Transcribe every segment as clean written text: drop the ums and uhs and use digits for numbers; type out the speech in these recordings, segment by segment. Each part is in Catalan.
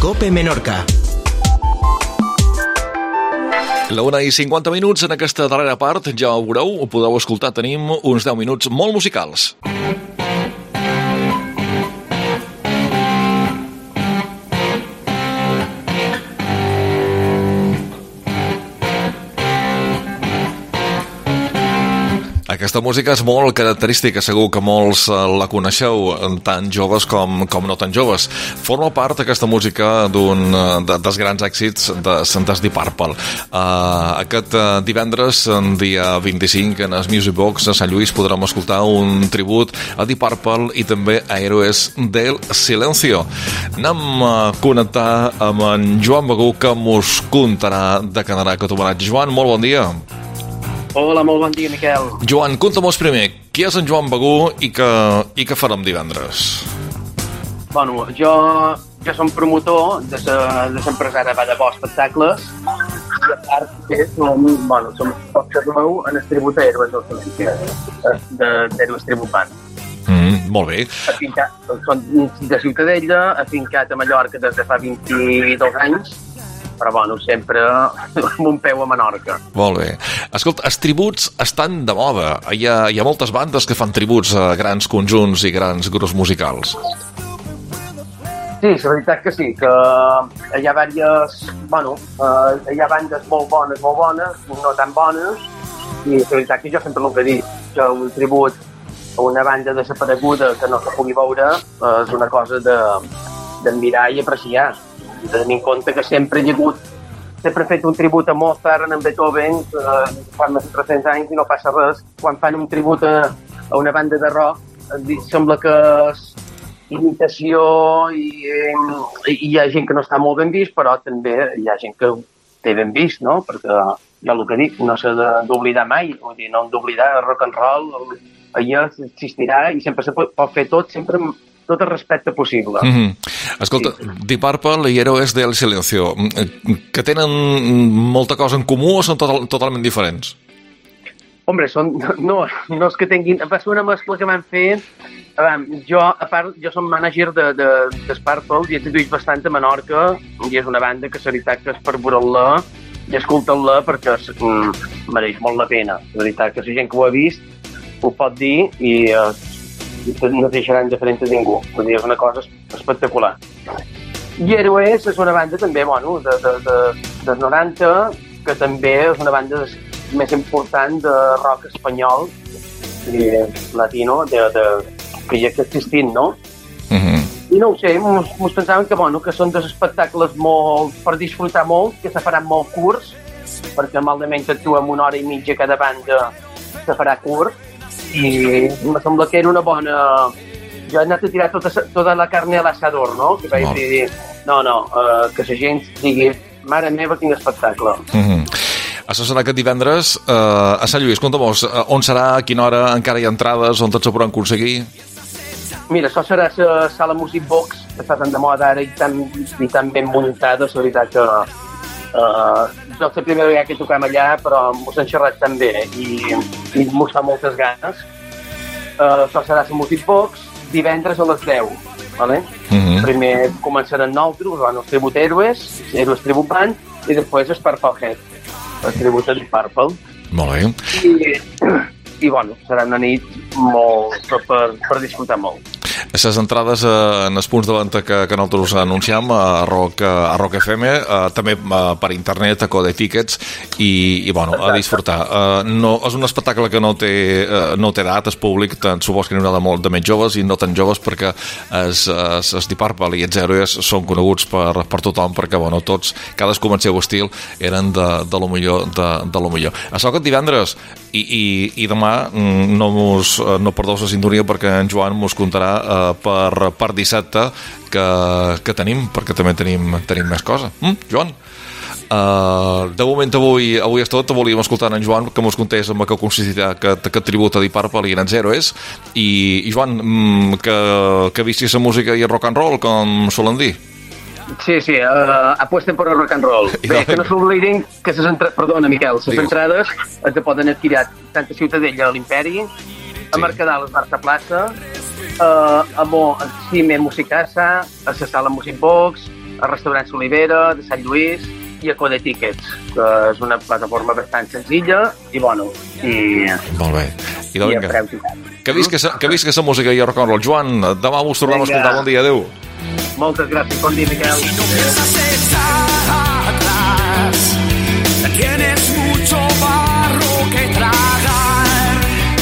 COPE Menorca. La 1:50 en aquesta darrera part, ja ho veureu, ho podeu escoltar, tenim uns 10 minuts molt musicals. Aquesta música és molt característica, segur que molts la coneixeu, tant joves com no tan joves. Forma part aquesta música dels grans èxits de Deep Purple. Aquest divendres, dia 25, en el Music Box a Sant Lluís podrem escoltar un tribut a Deep Purple i també a Héroes del Silencio. Anem a connectar amb en Joan Begú, que mos contarà de Canadà aquest homenatge. Joan, molt bon dia. Hola, molt bon dia, Miquel. Joan, conta'm-nos primer, qui és en Joan Begú i què farem divendres? Bueno, jo som promotor de l'empresari Ballabó Espectacles i a part que som pocs en el tribut d'Héroes del Silencio, d'Héroes Tribut Band. Molt bé. Són de Ciutadella, afincat a Mallorca des de fa 22 anys, però bueno, sempre amb un peu a Menorca. Molt bé. Escolta, els tributs estan de moda. Hi ha moltes bandes que fan tributs a grans conjunts i grans grups musicals. Sí, la veritat que sí, que hi ha diverses... hi ha bandes molt bones, no tan bones, i la veritat que jo sempre el que dic, que un tribut a una banda desapareguda que no se pugui veure és una cosa d'admirar i apreciar. De tenir en compte que sempre he fet un tribut a Mozart, a Beethoven, fa més de 300 anys i no passa res. Quan fan un tribut a una banda de rock, sembla que és imitació i hi ha gent que no està molt ben vist, però també hi ha gent que ho té ben vist, no? Perquè jo el que dic, no s'ha d'oblidar mai, vull dir, no hem d'oblidar el rock and roll, allà existirà i sempre se pot fer tot, sempre tot el respecte possible. Escolta, sí. Deep Purple i Héroes del Silencio, que tenen molta cosa en comú o són totalment diferents? Hombre, no és que tinguin... Va ser una mescla que van fer... Jo som mànager de Purple i he traduït bastant a Menorca i és una banda que la veritat que és per veure-la i escoltar-la perquè mereix molt la pena. La veritat que la gent que ho ha vist ho pot dir i no deixaran diferent a ningú. Vull dir, és una cosa espectacular. I Héroes és una banda també, dels 90, que també és una banda més important de rock espanyol i latino que hi ha existint, no? I no ho sé, mos pensàvem que són dos espectacles per disfrutar molt, que se faran molt curts, perquè malament actua amb 1 hora i mitja cada banda, se farà curt, i em sembla que era una bona... Jo he anat a tirar tota la carne a l'asador, no? Que vaig dir, que la gent digui, mare meva, quin espectacle. Això serà aquest divendres a Sant Lluís. Conta'm-nos, on serà, a quina hora, encara hi ha entrades, on tots se podran aconseguir? Mira, això serà la sala Music Box, que està tan de moda ara i tan ben muntada, la veritat que... Jo la primera vegada que tocam allà, però m'ho han xerrat tan bé i m'ho fa moltes ganes. Això serà la Music Box divendres a les 10. Vale? Primer començaran nosaltres, el tribut Héroes Tribut Band, i després el Purple Head, el tribut a Deep Purple. Molt bé. I serà una nit molt per disfrutar molt. Les entrades en els punts de venda que nosaltres anunciam a Rock FM, també per internet, a Code Tickets i a disfrutar. No, és un espectacle que no té edat, és públic, supos que n'hi haurà molt de més joves i no tan joves, perquè els Deep Purple i els Héroes són coneguts per tothom, perquè tots, cadascú amb el seu estil, eren de lo millor de lo millor. Això aquest divendres i demà no perdeu la sintonia, perquè en Joan mos contarà per dissabte que tenim, perquè també tenim més cosa. Joan? De moment avui és tot. Volíem escoltar en Joan que mos contés amb què consistirà aquest tribut a Deep Purple i en els Héroes i Joan, que vistis la música i el rock and roll, com solen dir. Sí, apuesten per el rock and roll. Bé, que no s'oblidin que perdona, Miquel, les entrades es poden adquirir tant a Ciutadella, a l'Imperi, a Mercadal, a Marta Plaça, a Cime Musicasa, a la sala Music Box, a Restaurant Solivera, de Sant Lluís, i a Code Tickets, que és una plataforma bastant senzilla i bueno, i... Molt bé. I a preu total. Que visca la música i el rock and roll. Joan, demà vos tornem a escoltar. Bon dia, adeu. Moltes gràcies, bon dia, Miquel. Y no piensas echar atrás, tienes mucho barro que tragar.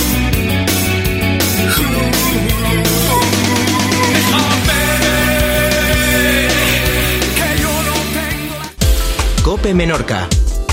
Déjame que yo no tengo... Cope Menorca.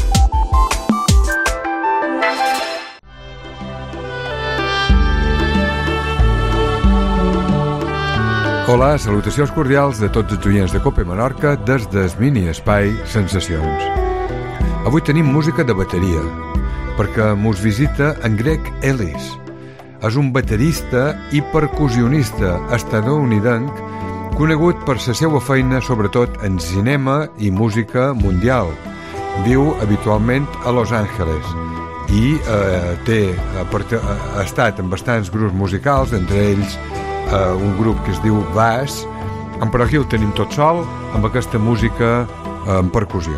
Hola, salutacions cordials de tots els oients de Cope Menorca des del mini espai Sensacions. Avui tenim música de bateria, perquè mos visita en Greg Ellis. És un baterista i percussionista estatunidenc conegut per la seva feina sobretot en cinema i música mundial. Viu habitualment a Los Angeles i ha estat en bastants grups musicals, entre ells un grup que es diu Bass, però aquí el tenim tot sol amb aquesta música en percussió.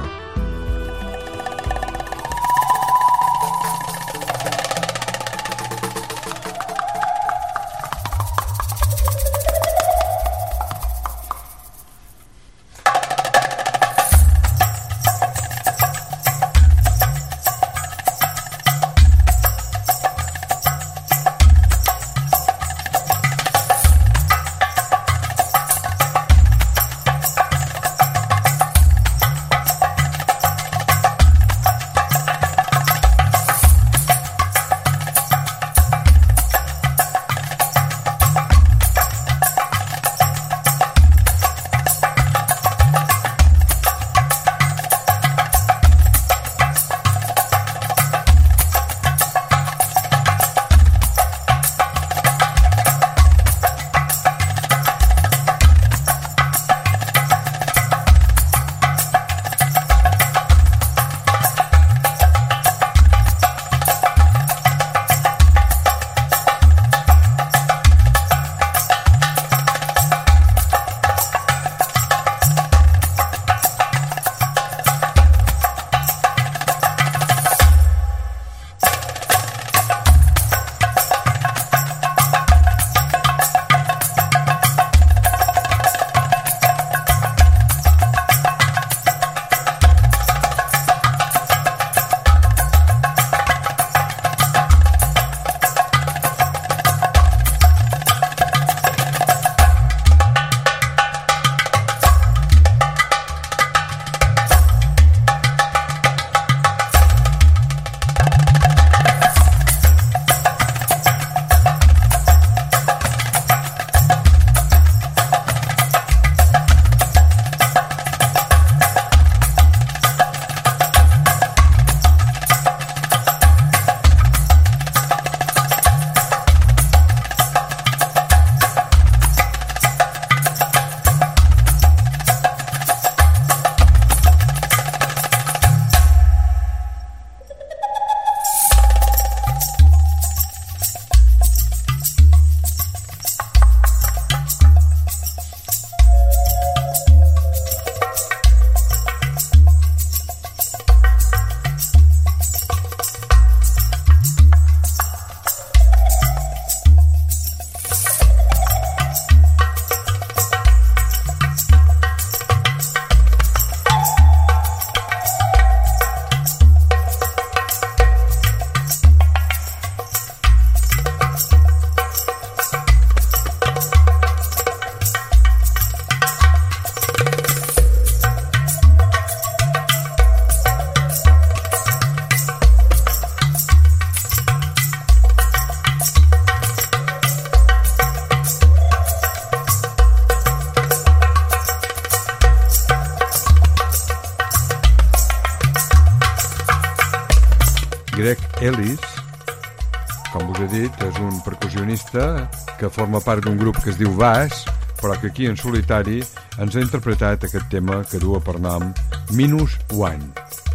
Greg Ellis, com us he dit, és un percussionista que forma part d'un grup que es diu Bass, però que aquí en solitari ens ha interpretat aquest tema que du per nom Minus One.